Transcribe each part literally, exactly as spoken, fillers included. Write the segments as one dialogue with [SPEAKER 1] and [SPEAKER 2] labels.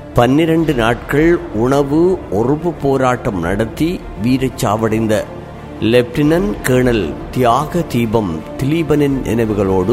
[SPEAKER 1] பன்னிரண்டு நாட்கள் உணவு ஒறுப்பு போராட்டம் நடத்தி வீரச்சாவடைந்த லெப்டினன்ட் கேர்னல் தியாக தீபம் திலீபனின் நினைவுகளோடு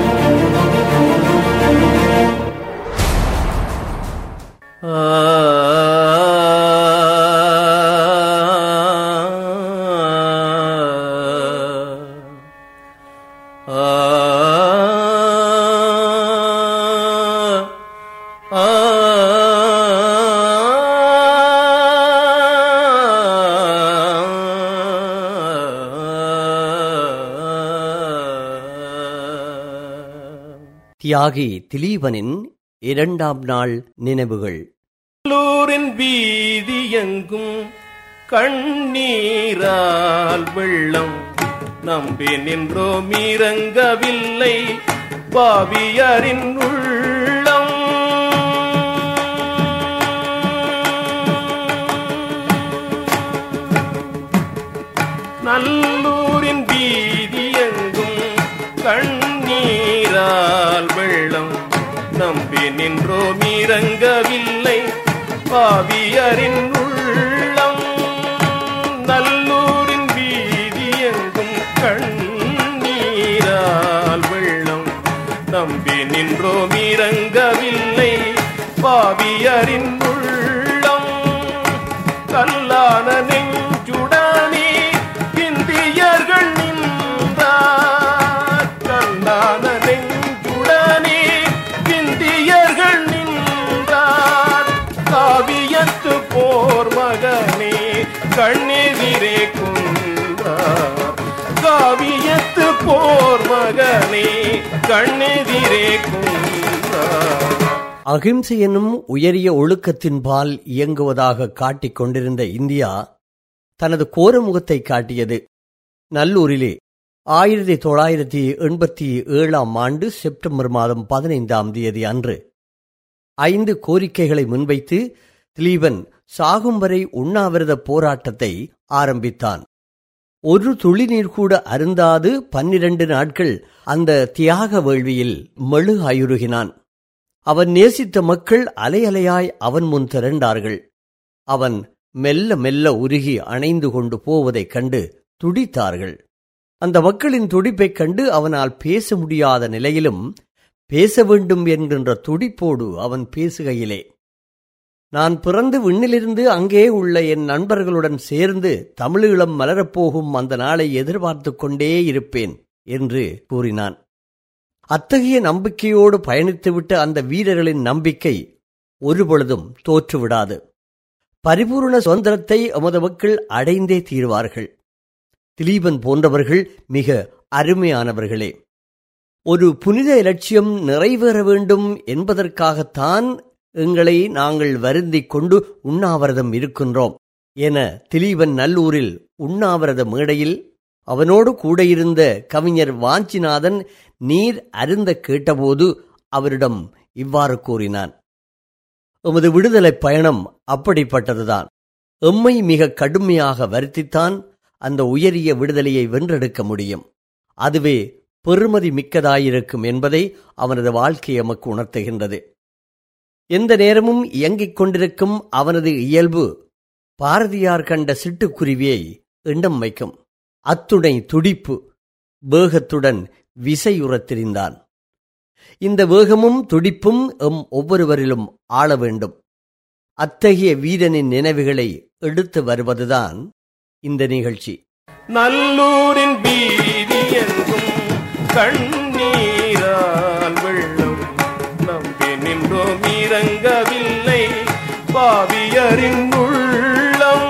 [SPEAKER 1] தியாகி திலீபனின் இரண்டாம் நாள் நினைவுகள்.
[SPEAKER 2] நல்லூரின் வீதி எங்கும் கண்ணீரால் வெள்ளம் நம்பி நின்றோம் இறங்கவில்லை பாவியரின் உள்ளம். நல்லூரின் வீதி எங்கும் கண்ணீரால் வெள்ளம் நம்பி நின்றோம் இறங்கவில்லை பாவியரின் உள்ளம். நல்லூரின் வீதி எங்கும் கண்ணீரால் வெள்ளம் நம்பி நின்றோம் இறங்கவில்லை பாவியரின் உள்ளம். கல்லான நெஞ்சுடனே இந்தியர்கள் நின்றார், கல்லான நெஞ்சுடனே இந்தியர்கள் நின்றார். காவியத்து போர் மகனே கண்ணெதிரே கொண்டார், காவியத்து போர் மகனே கண்ணெதிரே கொண்டார்.
[SPEAKER 1] அகிம்சை என்னும் உயரிய ஒழுக்கத்தின்பால் இயங்குவதாக காட்டிக் கொண்டிருந்த இந்தியா தனது கோரமுகத்தை காட்டியது. நல்லூரிலே ஆயிரத்தி தொள்ளாயிரத்தி எண்பத்தி ஏழாம் ஆண்டு செப்டம்பர் மாதம் பதினைந்தாம் தேதி அன்று ஐந்து கோரிக்கைகளை முன்வைத்து திலீபன் சாகும் வரை உண்ணாவிரத போராட்டத்தை ஆரம்பித்தான். ஒரு துளி நீர் கூட அருந்தாது பன்னிரண்டு நாட்கள் அந்த தியாக வேள்வியில் மெழுகாயுருகினான். அவன் நேசித்த மக்கள் அலையலையாய் அவன் முன் திரண்டார்கள். அவன் மெல்ல மெல்ல உருகி அணைந்து கொண்டு போவதைக் கண்டு துடித்தார்கள். அந்த மக்களின் துடிப்பைக் கண்டு அவனால் பேச முடியாத நிலையிலும் பேச வேண்டும் என்கின்ற துடிப்போடு அவன் பேசுகையிலே, நான் பிறந்து விண்ணிலிருந்து அங்கே உள்ள என் நண்பர்களுடன் சேர்ந்து தமிழீழம் மலரப்போகும் அந்த நாளை எதிர்பார்த்து கொண்டே இருப்பேன் என்று கூறினான். அத்தகைய நம்பிக்கையோடு பயணித்துவிட்ட அந்த வீரர்களின் நம்பிக்கை ஒருபொழுதும் தோற்றுவிடாது. பரிபூர்ண சுதந்திரத்தை எமது மக்கள் அடைந்தே தீர்வார்கள். திலீபன் போன்றவர்கள் மிக அருமையானவர்களே. ஒரு புனித இலட்சியம் நிறைவேற வேண்டும் என்பதற்காகத்தான் எங்களை நாங்கள் வருந்திக் கொண்டு உண்ணாவிரதம் இருக்கின்றோம் என திலீபன் நல்லூரில் உண்ணாவிரத மேடையில் அவனோடு கூட இருந்த கவிஞர் வாஞ்சிநாதன் நீர் அருந்த கேட்டபோது அவரிடம் இவ்வாறு கூறினான். எமது விடுதலை பயணம் அப்படிப்பட்டதுதான். எம்மை மிக கடுமையாக வருத்தித்தான் அந்த உயரிய விடுதலையை வென்றெடுக்க முடியும். அதுவே பெருமதி மிக்கதாயிருக்கும் என்பதை அவனது வாழ்க்கை எமக்கு உணர்த்துகின்றது. எந்த நேரமும் இயங்கிக் கொண்டிருக்கும் அவனது இயல்பு பாரதியார் கண்ட சிட்டுக்குருவியை எண்ணம் வைக்கும். அத்துணை துடிப்பு வேகத்துடன் விசையுறத் திரிந்தான். இந்த வேகமும் துடிப்பும் எம் ஒவ்வொருவரிலும் ஆள வேண்டும். அத்தகைய வீரனின் நினைவுகளை எடுத்து வருவதுதான் இந்த நிகழ்ச்சி.
[SPEAKER 2] நல்லூரின் வீதி எங்கும் கண்ணீரால் வெள்ளம் நம்பி நின்றோம் இறங்கவில்லை பாவியரின் உள்ளம்.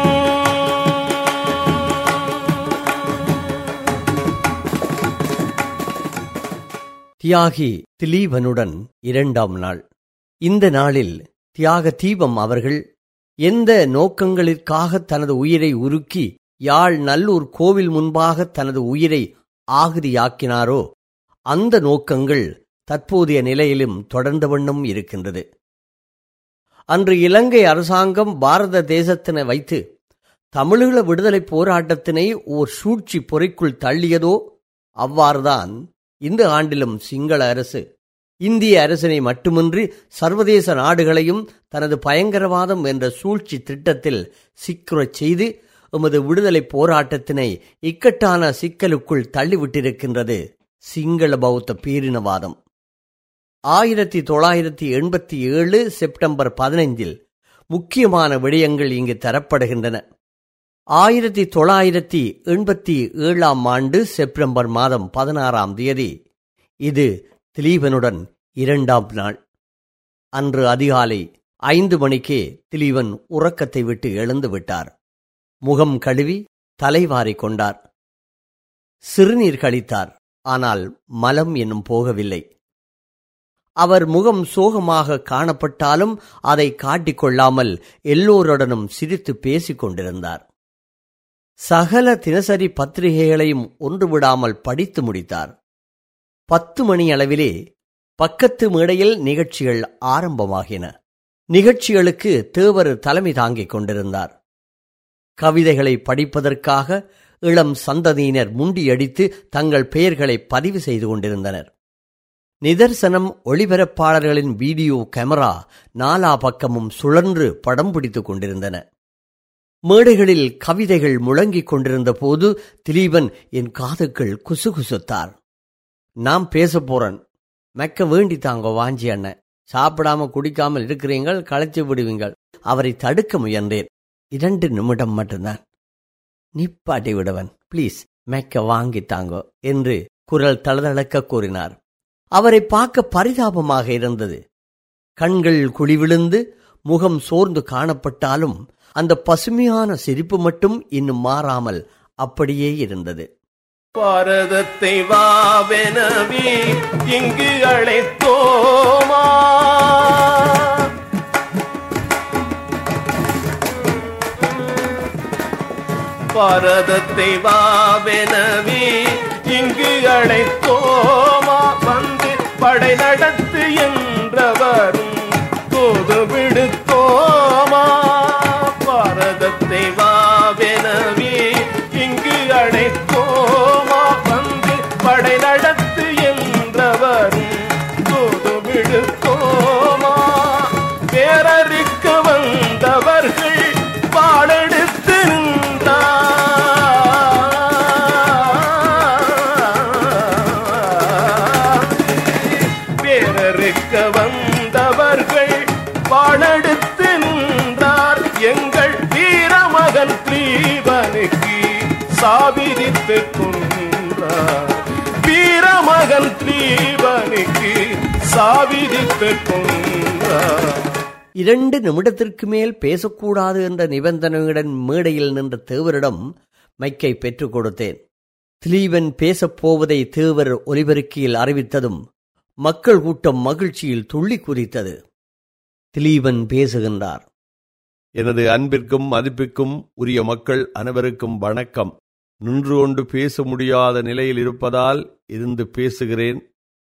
[SPEAKER 1] தியாகி திலீபனுடன் இரண்டாம் நாள். இந்த நாளில் தியாக தீபம் அவர்கள் எந்த நோக்கங்களிற்காக தனது உயிரை உருக்கி யாழ் நல்லூர் கோவில் முன்பாக தனது உயிரை ஆகுதியாக்கினாரோ அந்த நோக்கங்கள் தற்போதைய நிலையிலும் தொடர்ந்த வண்ணம் இருக்கின்றது. அன்று இலங்கை அரசாங்கம் பாரத தேசத்தினை வைத்து தமிழீழ விடுதலை போராட்டத்தினை ஓர் சூழ்ச்சி பொறைக்குள் தள்ளியதோ அவ்வாறுதான் இந்த ஆண்டிலும் சிங்கள அரசு இந்திய அரசினை மட்டுமின்றி சர்வதேச நாடுகளையும் தனது பயங்கரவாதம் என்ற சூழ்ச்சி திட்டத்தில் சிக்குறச் செய்து எமது விடுதலை போராட்டத்தினை இக்கட்டான சிக்கலுக்குள் தள்ளிவிட்டிருக்கின்றது சிங்கள பௌத்த பேரினவாதம். ஆயிரத்தி தொள்ளாயிரத்தி எண்பத்தி ஏழு செப்டம்பர் பதினைந்தில் முக்கியமான விடயங்கள் இங்கு தரப்படுகின்றன. ஆயிரத்தி தொள்ளாயிரத்தி எண்பத்தி ஏழாம் ஆண்டு செப்டம்பர் மாதம் பதினாறாம் தேதி இது திலீபனுடன் இரண்டாம் நாள். அன்று அதிகாலை ஐந்து மணிக்கே திலீபன் உறக்கத்தை விட்டு எழுந்து விட்டார். முகம் கழுவி தலைவாரிக் கொண்டார். சிறுநீர் கழித்தார். ஆனால் மலம் என்னும் போகவில்லை. அவர் முகம் சோகமாக காணப்பட்டாலும் அதை காட்டிக்கொள்ளாமல் எல்லோருடனும் சிரித்து பேசிக் கொண்டிருந்தார். சகல தினசரி பத்திரிகைகளையும் ஒன்றுவிடாமல் படித்து முடித்தார். பத்து மணி அளவிலே பக்கத்து மேடையில் நிகழ்ச்சிகள் ஆரம்பமாகின. நிகழ்ச்சிகளுக்கு தேவர் தலைமை தாங்கிக் கொண்டிருந்தார். கவிதைகளை படிப்பதற்காக இளம் சந்ததியினர் முண்டியடித்து தங்கள் பெயர்களை பதிவு செய்து கொண்டிருந்தனர். நிதர்சனம் ஒளிபரப்பாளர்களின் வீடியோ கேமரா நாலா பக்கமும் சுழன்று படம் பிடித்துக் கொண்டிருந்தன. மேடைகளில் கவிதைகள் முழங்கிக் கொண்டிருந்த போது திலீபன் என் காதுக்குள் குசுகுசுத்தார். நாம் பேச போறேன், மெக்க வேண்டி தாங்க வாஞ்சி அண்ணன், சாப்பிடாம குடிக்காமல் இருக்கிறீங்கள், களைச்சு விடுவீங்கள். அவரை தடுக்க முயன்றேன். இரண்டு நிமிடம் மட்டும்தான், நிப்பாட்டி விடுவன், பிளீஸ் மெக்க வாங்கித்தாங்கோ என்று குரல் தளதளக்க கூறினார். அவரை பார்க்க பரிதாபமாக இருந்தது. கண்கள் குழிவிழுந்து முகம் சோர்ந்து காணப்பட்டாலும் அந்த பசுமையான சிரிப்பு மட்டும் இன்னும் மாறாமல் அப்படியே இருந்தது.
[SPEAKER 2] பாரதத்தை வாவெனவே இங்கு அழைத்தோமா, பாரதத்தை வாவெனவே இங்கு அழைத்தோமா, வந்து படை நடத்து என்றவரும் தோது விடுத்தோமா, பாரதத்தை வாவெனவே இங்கு அழைத்தோமா, வந்து படை நடத்து என்றவரும் தோது விடுத்தோமா, பேரறிக்க வந்தவர்கள் பாடெடுத்து நின்றார், பேரறிக்க வந்தவர்கள் பாடெடுத்து நின்றார், எங்கள் வீரமகன் திலீபனுக்கு சாவிதித்து கொன்றார், வீரமகன் திலீபனுக்கு சாவிதித்து கொன்றார்.
[SPEAKER 1] இரண்டு நிமிடத்திற்கு மேல் பேசக்கூடாது என்ற நிபந்தனையுடன் மேடையில் நின்ற தேவரிடம் மைக்கை பெற்றுக் கொடுத்தேன். திலீபன் பேசப்போவதை தேவர் ஒலிபெருக்கியில் அறிவித்ததும் மக்கள் கூட்டம் மகிழ்ச்சியில் துள்ளி குதித்தது. திலீபன் பேசுகின்றார்.
[SPEAKER 3] எனது அன்பிற்கும் மதிப்பிற்கும் உரிய மக்கள் அனைவருக்கும் வணக்கம். நின்று கொண்டு பேச முடியாத நிலையில் இருப்பதால் இருந்து பேசுகிறேன்.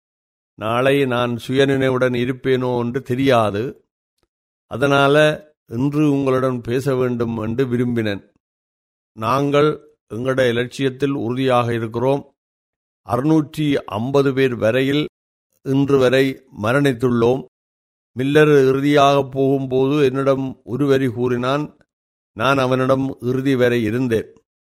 [SPEAKER 3] நாளை நான் சுயநினைவுடன் இருப்பேனோ என்று தெரியாது. அதனால இன்று உங்களுடன் பேச வேண்டும் என்று விரும்பினேன். நாங்கள் எங்களுடைய இலட்சியத்தில் உறுதியாக இருக்கிறோம். அறுநூற்றி ஐம்பது பேர் வரையில் இன்று வரை மரணித்துள்ளோம். மில்லர் இறுதியாக போகும்போது என்னிடம் ஒரு வரி கூறினான். நான் அவனிடம் இறுதி வரை இருந்தேன்.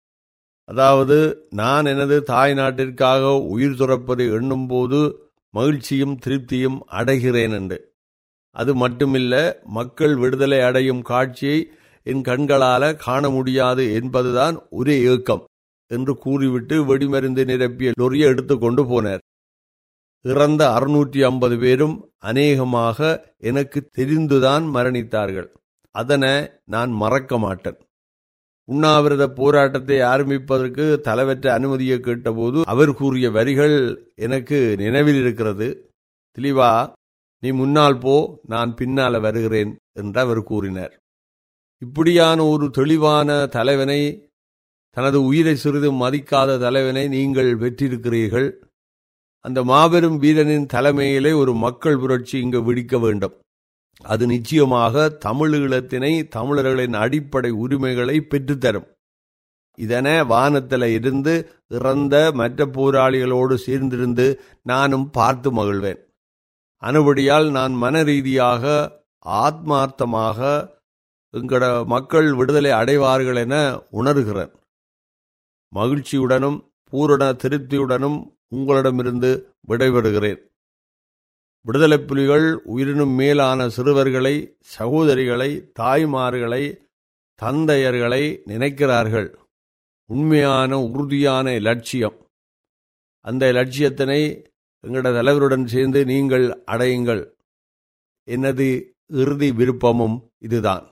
[SPEAKER 3] அதாவது, நான் எனது தாய் நாட்டிற்காக உயிர் துறப்பதை எண்ணும்போது மகிழ்ச்சியும் திருப்தியும் அடைகிறேன் என்று. அது மட்டுமில்ல, மக்கள் விடுதலை அடையும் காட்சியை என் கண்களால் காண முடியாது என்பதுதான் ஒரே ஏக்கம் என்று கூறிவிட்டு வெடிமருந்து நிரப்பிய லொரியை எடுத்துக்கொண்டு போனார். இறந்த அறுநூற்றி ஐம்பது பேரும் அநேகமாக எனக்கு தெரிந்துதான் மரணித்தார்கள். அதனை நான் மறக்க மாட்டேன். உண்ணாவிரத போராட்டத்தை ஆரம்பிப்பதற்கு தலைவற்ற அனுமதியை கேட்டபோது அவர் கூறிய வரிகள் எனக்கு நினைவில் இருக்கிறது. திலீபா, நீ முன்னால் போ, நான் பின்னால் வருகிறேன் என்று அவர் கூறினார். இப்படியான ஒரு தெளிவான தலைவனை, தனது உயிரை சிறிதும் மதிக்காத தலைவனை நீங்கள் பெற்றிருக்கிறீர்கள். அந்த மாபெரும் வீரனின் தலைமையிலே ஒரு மக்கள் புரட்சி இங்கு வெடிக்க வேண்டும். அது நிச்சயமாக தமிழீழத்தினை, தமிழர்களின் அடிப்படை உரிமைகளை பெற்றுத்தரும். இதனை வானத்தில் இருந்து இறந்த மற்ற போராளிகளோடு சேர்ந்திருந்து நானும் பார்த்து மகிழ்வேன். அனுபடியால் நான் மன ரீதியாக ஆத்மார்த்தமாக எங்கட மக்கள் விடுதலை அடைவார்கள் என உணர்கிறேன். மகிழ்ச்சியுடனும் பூரண திருப்தியுடனும் உங்களிடமிருந்து விடைபெறுகிறேன். விடுதலை புலிகள் உயிரினும் மேலான சிறுவர்களை, சகோதரிகளை, தாய்மார்களை, தந்தையர்களை நினைக்கிறார்கள். உண்மையான உறுதியான லட்சியம். அந்த லட்சியத்தினை எங்களோட தலைவருடன் சேர்ந்து நீங்கள் அடையுங்கள். எனது இறுதி விருப்பமும் இதுதான்.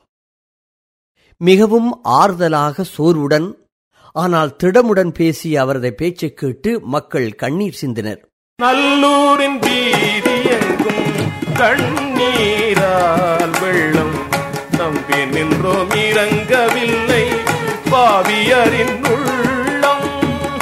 [SPEAKER 1] மிகவும் ஆறுதலாக சோர்வுடன் ஆனால் திடமுடன் பேசிய அவரது பேச்சை கேட்டு மக்கள் கண்ணீர் சிந்தினர்.
[SPEAKER 2] நல்லூரின் வீதி எங்கும் கண்ணீரால் வெள்ளம் நம்பி நின்றோம் இறங்கவில்லை பாவியரின் உள்ளம்.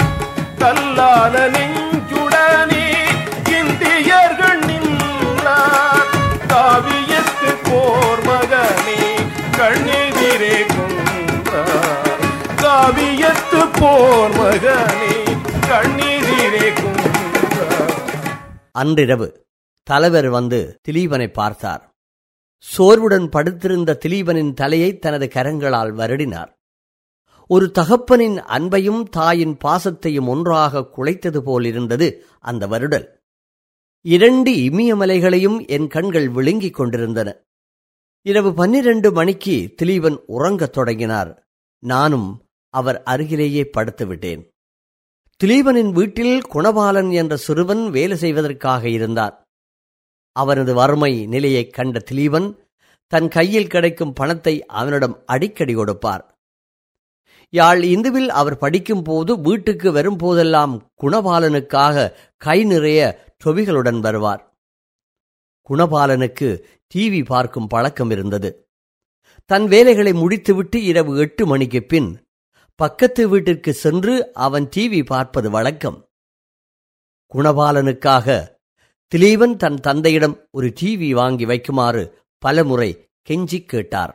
[SPEAKER 2] கல்லான நெஞ்சுடனே இந்தியர்கள் நின்றார். காவியத்து போர் மகனே கண்ணெதிரே கொன்றார். காவியத்து போர் மகனே கண்ணெதிரே கொன்றார்.
[SPEAKER 1] அன்றிரவு தலைவர் வந்து திலீபனை பார்த்தார். சோர்வுடன் படுத்திருந்த திலீபனின் தலையை தனது கரங்களால் வருடினார். ஒரு தகப்பனின் அன்பையும் தாயின் பாசத்தையும் ஒன்றாக குலைத்தது போலிருந்தது அந்த வருடல். இரண்டு இமயமலைகளையும் என் கண்கள் விழுங்கிக் கொண்டிருந்தன. இரவு பன்னிரண்டு மணிக்கு திலீபன் உறங்கத் தொடங்கினார். நானும் அவர் அருகிலேயே படுத்துவிட்டேன். திலீபனின் வீட்டில் குணபாலன் என்ற சிறுவன் வேலை செய்வதற்காக இருந்தான். அவனது வறுமை நிலையைக் கண்ட திலீபன் தன் கையில் கிடைக்கும் பணத்தை அவனிடம் அடிக்கடி கொடுப்பார். யாழ் இந்துவில் அவர் படிக்கும் போது வீட்டுக்கு வரும்போதெல்லாம் குணபாலனுக்காக கை நிறைய தொவிகளுடன் வருவார். குணபாலனுக்கு டிவி பார்க்கும் பழக்கம் இருந்தது. தன் வேலைகளை முடித்துவிட்டு இரவு எட்டு மணிக்கு பின் பக்கத்து வீட்டிற்கு சென்று அவன் டிவி பார்ப்பது வழக்கம். குணபாலனுக்காக திலீபன் தன் தந்தையிடம் ஒரு டிவி வாங்கி வைக்குமாறு பலமுறை கெஞ்சிக் கேட்டார்.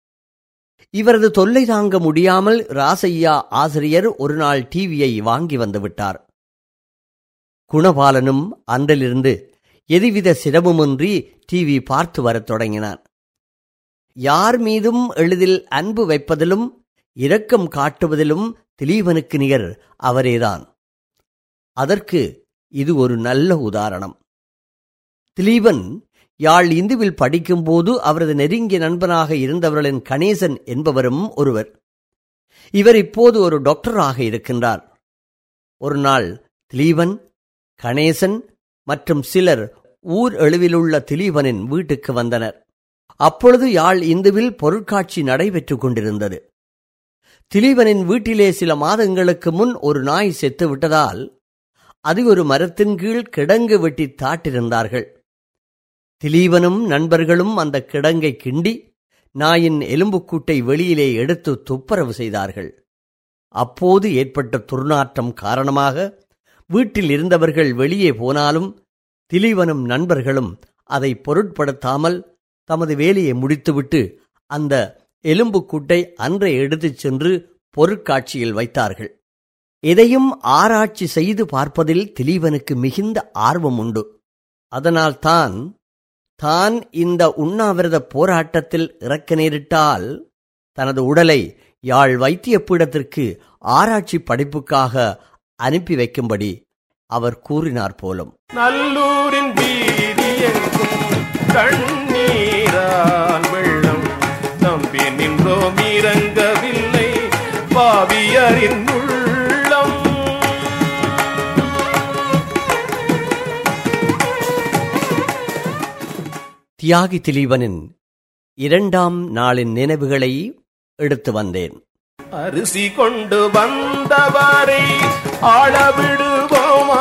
[SPEAKER 1] இவரது தொல்லை தாங்க முடியாமல் ராசையா ஆசிரியர் ஒரு நாள் டிவியை வாங்கி வந்துவிட்டார். குணபாலனும் அன்றிலிருந்து எதுவித சிரமமின்றி டிவி பார்த்து வரத் தொடங்கினான். யார் மீதும் எளிதில் அன்பு வைப்பதிலும் இரக்கம் காட்டுவதிலும் திலீபனுக்கு நிகர் அவரேதான். அதற்கு இது ஒரு நல்ல உதாரணம். திலீபன் யாழ் இந்துவில் படிக்கும்போது அவரது நெருங்கிய நண்பனாக இருந்தவர்களின் கணேசன் என்பவரும் ஒருவர். இவர் இப்போது ஒரு டாக்டராக இருக்கின்றார். ஒரு நாள் திலீபன், கணேசன் மற்றும் சிலர் ஊர் எழுவிலுள்ள திலீபனின் வீட்டுக்கு வந்தனர். அப்பொழுது யாழ் இந்துவில் பொருட்காட்சி நடைபெற்றுக் கொண்டிருந்தது. திலீபனின் வீட்டிலே சில மாதங்களுக்கு முன் ஒரு நாய் செத்து விட்டதால் அது ஒரு மரத்தின் கீழ் கிடங்கு வெட்டி தாட்டிருந்தார்கள். திலீபனும் நண்பர்களும் அந்த கிடங்கை கிண்டி நாயின் எலும்புக்கூட்டை வெளியிலே எடுத்து துப்புரவு செய்தார்கள். அப்போது ஏற்பட்ட துர்நாற்றம் காரணமாக வீட்டில் இருந்தவர்கள் வெளியே போனாலும் திலீபனும் நண்பர்களும் அதை பொருட்படுத்தாமல் தமது வேலையை முடித்துவிட்டு அந்த எலும்புக்கூட்டை அன்றே எடுத்துச் சென்று பொருட்காட்சியில் வைத்தார்கள். எதையும் ஆராய்ச்சி செய்து பார்ப்பதில் திலீபனுக்கு மிகுந்த ஆர்வம் உண்டு. அதனால் தான் தான் இந்த உண்ணாவிரத போராட்டத்தில் இறக்க நேரிட்டால் தனது உடலை யாழ் வைத்திய பீடத்திற்கு ஆராய்ச்சி படிப்புக்காக அனுப்பி வைக்கும்படி அவர் கூறினார் போலும்.
[SPEAKER 2] நல்லூரின் வீதி எங்கும் கண்ணீரால் வெள்ளம் நம்பி நின்றோம் இறங்கவில்லை பாவியரின் உள்ளம்.
[SPEAKER 1] தியாகி திலீபனின் இரண்டாம் நாளின் நினைவுகளை எடுத்து வந்தேன்.
[SPEAKER 2] அரிசி கொண்டு வந்தவரை ஆளவிடுவோமா,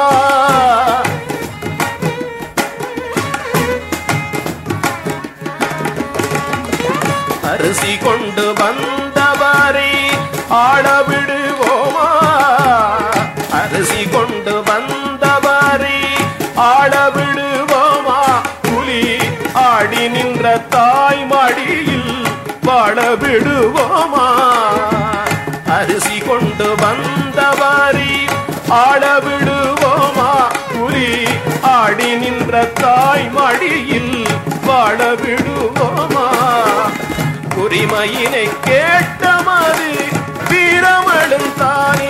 [SPEAKER 2] அரிசி கொண்டு வந்தவரை ஆளவிடுவோமா, அரிசி கொண்டு வந்தவரை ஆளவிடுவோமா, புலி ஆடி நின்ற தாய் மடியில் வாழ விடுவோமா, அரிசி கொண்டு வந்தவரை ஆள விடுவோமா, புலி ஆடி நின்ற தாய் மடி மடியில் வாழ விடுவோமா? உரிமையினை கேட்டமது வீரமடும் தானே.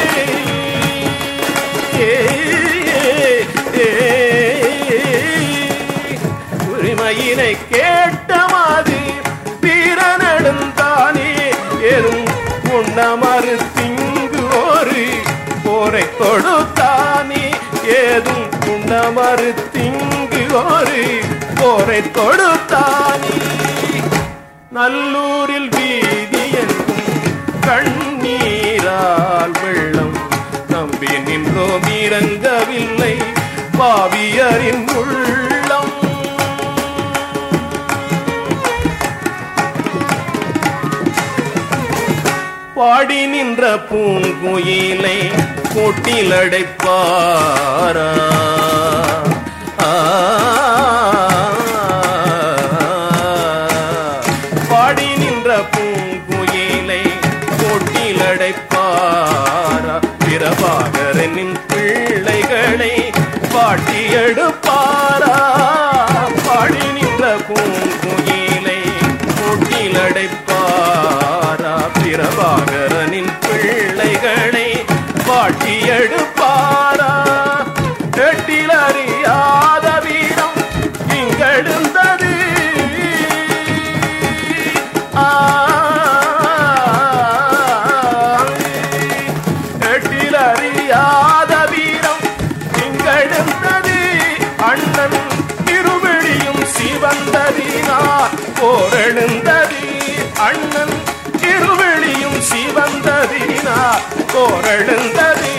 [SPEAKER 2] உரிமையினை கேட்டமது வீரனடும் தானே. ஏதும் உண்ண மறுத்திங்கு ஒரு போரை தொடுத்தானே. ஏதும் உண்ண மறுத்திங்கு ஒரு போரை தொடுத்தானே. நல்லூரில் வீதி எங்கும் கண்ணீரால் வெள்ளம் நம்பி நின்றோம் இறங்கவில்லை பாவியரின் உள்ளம். பாடி நின்ற பூங்குயிலை கோட்டில் அடைப்பாரா? பாடி நின்ற பூங்குயிலை கோட்டில் அடைப்பாரா? பிரபாகரனின் பிள்ளைகளை பாட்டி எடுப்பாரா? பாடி நின்ற பூங்குயிலை கோட்டில் அடைப்பாரா? பிரபாகரனின் பிள்ளைகளை பாட்டி எடுப்பாரா? எட்டில் அறியாத வீரம் இங்கெழுந்தது. எட்டில் அறியாத வீரம் இங்கெழுந்தது. அண்ணன் திருவிழியும் சிவந்ததினார் போரெழுந்தது. அண்ணன் திருவிழியும் சிவந்ததினார் போரெழுந்தது.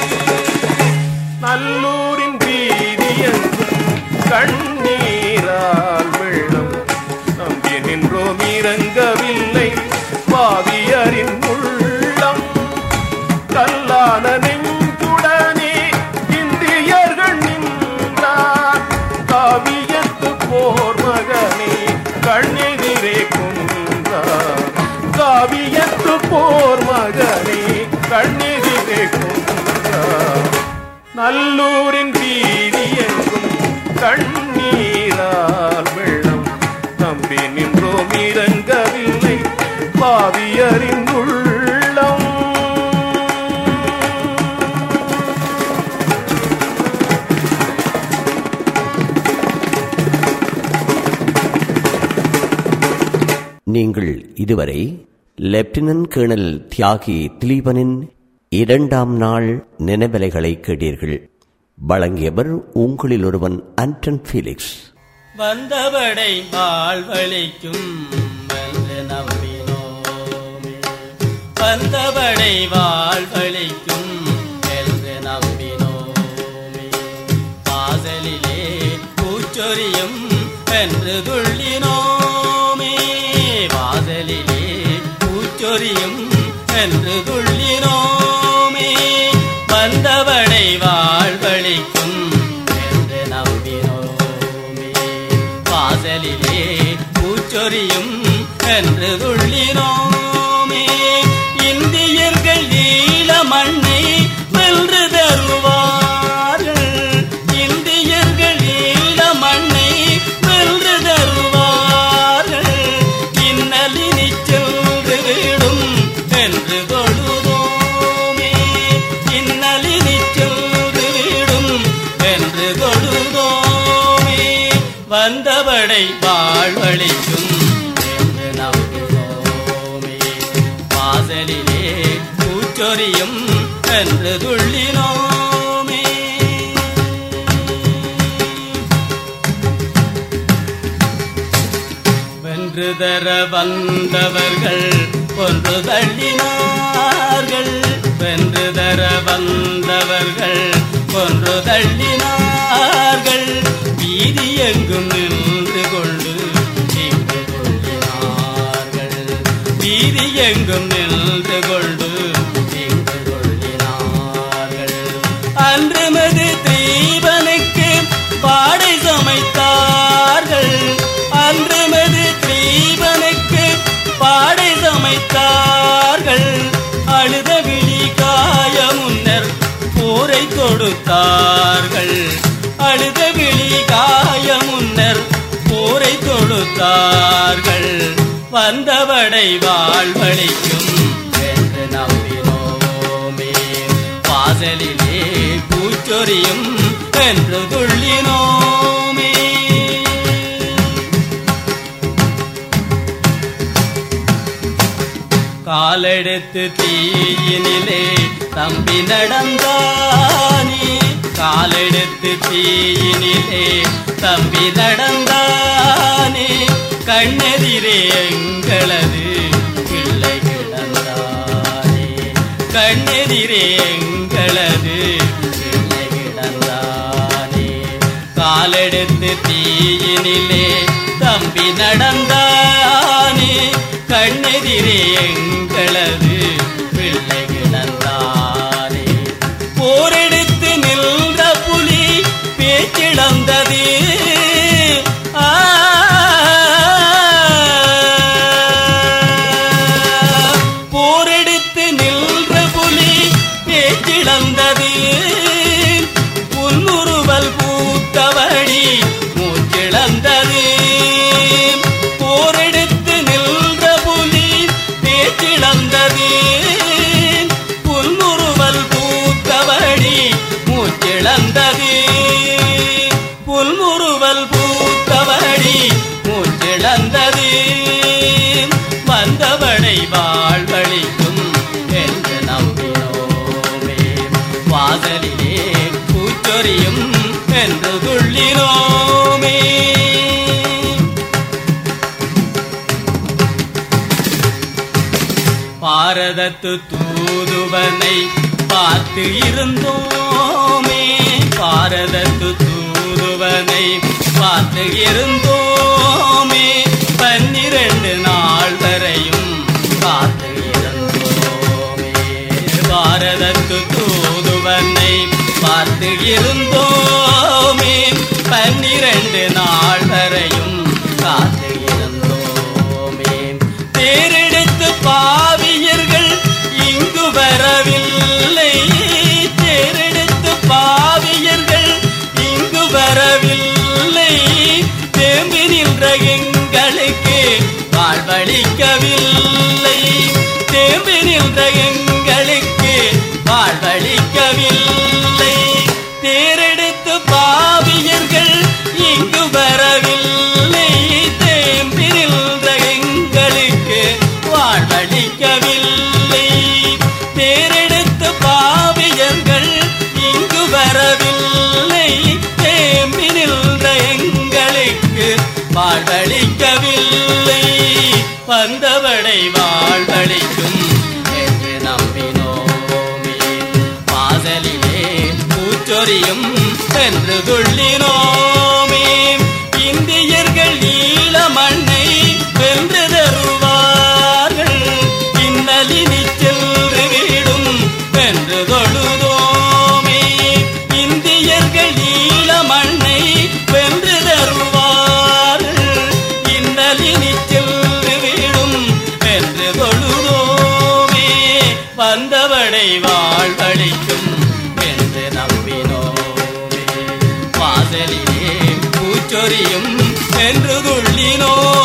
[SPEAKER 2] நல்லூரின் வீதி எங்கும் கண்ணீரால் வெள்ளம் நம்பி நின்றோம் இறங்கவில்லை பாவியரின் உள்ளம். கல்லான நெஞ்சுடனே இந்தியர்கள் நின்றார். காவியத்து போர் மகனே கண்ணெதிரே கொன்றார். காவியத்து போர் மகனே கண்ணெதிரே கொன்றார். நல்லூரின் வீதி எங்கும் கண்ணீரால் வெள்ளம் நம்பி நின்றோம் இறங்கவில்லை பாவியரின் உள்ளம்.
[SPEAKER 1] நீங்கள் இதுவரை லெப்டினன்ட் கேர்னல் தியாகி திலீபனின் இரண்டாம் நாள் நினைவலைகளை கேட்டீர்கள். வழங்கியவர் உங்களில் ஒருவன் ஆண்டன் ஃபீலிக்ஸ்.
[SPEAKER 4] வந்தவடை வாழ்வழிக்கும் என்று நம்பினோமே. வந்தவடை வாழ்வழிக்கும் என்று நம்பினோமே. வாசலிலே பூச்சொரியும் என்று துள்ளினோமே. வாசலிலே பூச்சொரியும் என்று துள்ளினோமே. வந்தவடை வாழ்வழிக்கும் என்று நம்பினோமே. வாசலிலே பூச்சொரியும் என்று துள்ளினோமே. இந்தியர்கள் ஈழ மண்ணை வென்று தருவார்கள். இந்தியர்கள் ஈழ மண்ணை வென்று தருவார்கள். இன்னலினி சென்று விடும் என்று தொழுதோமே. இன்னலினி சென்று விடும் என்று தொழுதோமே. வந்தவடை வாழ்வழிக்கும் என்று நம்பினோமே. வாசலிலே பூச்சொரியும் என்று துள்ளினோமே. வென்று தர வந்தவர்கள் கொன்று தள்ளினார்கள். வென்று தர வந்தவர்கள் கொன்று தள்ளினார்கள். வீதி எங்கும் நின்று கொண்டு நின்று கொள்ளினார்கள். வீதி எங்கும் நின்று கொண்டு நின்று கொள்ளினார்கள். அன்றுமது தீபனுக்கு பாடை சமைத்தார்கள். அன்றுமது தீபனுக்கு பாடை சமைத்தார்கள். அழுத விழி காய முன்னர் போரை தொடுத்தார்கள். அழுத விழி காய முன்னர் கொடுத்தார்கள். வந்தவடை வாழ்வழிக்கும் என்று நம்பினோமே, வாசலிலே பூச்சொரியும் என்று துள்ளினோமே. காலெடுத்து தீயினிலே தம்பி நடந்தானே, காலெடுத்து தீயினிலே தம்பி நடந்தானே, கண்ணெதிரே எங்களது பிள்ளை கிடந்தானே, கண்ணெதிரே எங்களது பிள்ளை கிடந்தானே. காலெடுத்து தீயினிலே தம்பி நடந்தானே, கண்ணெதிரே எங்களது பிள்ளை கிடந்தானே. போரெடுத்து நின்ற புலி பேச்சிழந்தது, போரெடுத்து நின்ற புலி பேச்சிழந்தது, புன்முறுவல் பூத்தவடி மூச்சிழந்தது. போரெடுத்து நின்ற புலி பேச்சிழந்தது, புல்முறுவல் பூத்தவடி மூச்சிழந்தது, புல்முறுவல் பூத்தவடி மூச்சிழந்தது. வந்தவடை வாழ்வழிக்கும் என்று நம்பினோமே, வாசலிலே பூச்சொரியும் என்று துள்ளினோமே. பாரதத்து தூதுவனை பார்த்து இருந்தோமே, பாரதத்து தூதுவனை பார்த்து இருந்தோமே, பன்னிரண்டு நாள் வரையும் காத்து இருந்தோமே. பாரதத்து தூதுவனை பார்த்து இருந்தோமே, பன்னிரண்டு நாள் வரையும் காத்து இருந்தோமே. தேரெடுத்து பாவியர்கள் இங்கு வரவில்லை, தேரெடுத்து பாவியர்கள் இங்கு வரவில்லை, தேம்பி நின்ற எங்களுக்கு வாழ்வழிக்கவில்லை, தேம்பி நின்ற எங்களுக்கு வாழ்வழிக்கவில்லை. தேரெடுத்து பாவியர்கள் இங்கு வரவில்லை, தேம்பி நின்ற எங்களுக்கு வாழ்வழிக்கவில்லை. தேரெடுத்து பாவியர்கள் இங்கு வரவில்லை, தேம்பி நின்ற எங்களுக்கு வாழ்வழிக்கவில்லை. வந்தவடை வாழ்வழிக்கும் என்று நம்பினோமே, வாசலிலே பூச்சொரியும் என்று துள்ளினோமே. இந்தியர்கள் ஈழ மண்ணை வென்று தருவார்கள், இன்னலினி சென்று விடும் என்று தொழுதோமே. இந்தியர்கள் ஈழ மண்ணை வென்று தருவார்கள், இன்னலினி சென்று விடும் என்று தொழுதோமே. வந்தவடை வாழ்வழிக்கும் என்று நம்பினோமே, வாசலிலே பூச்சொரியும் என்று துள்ளினோ.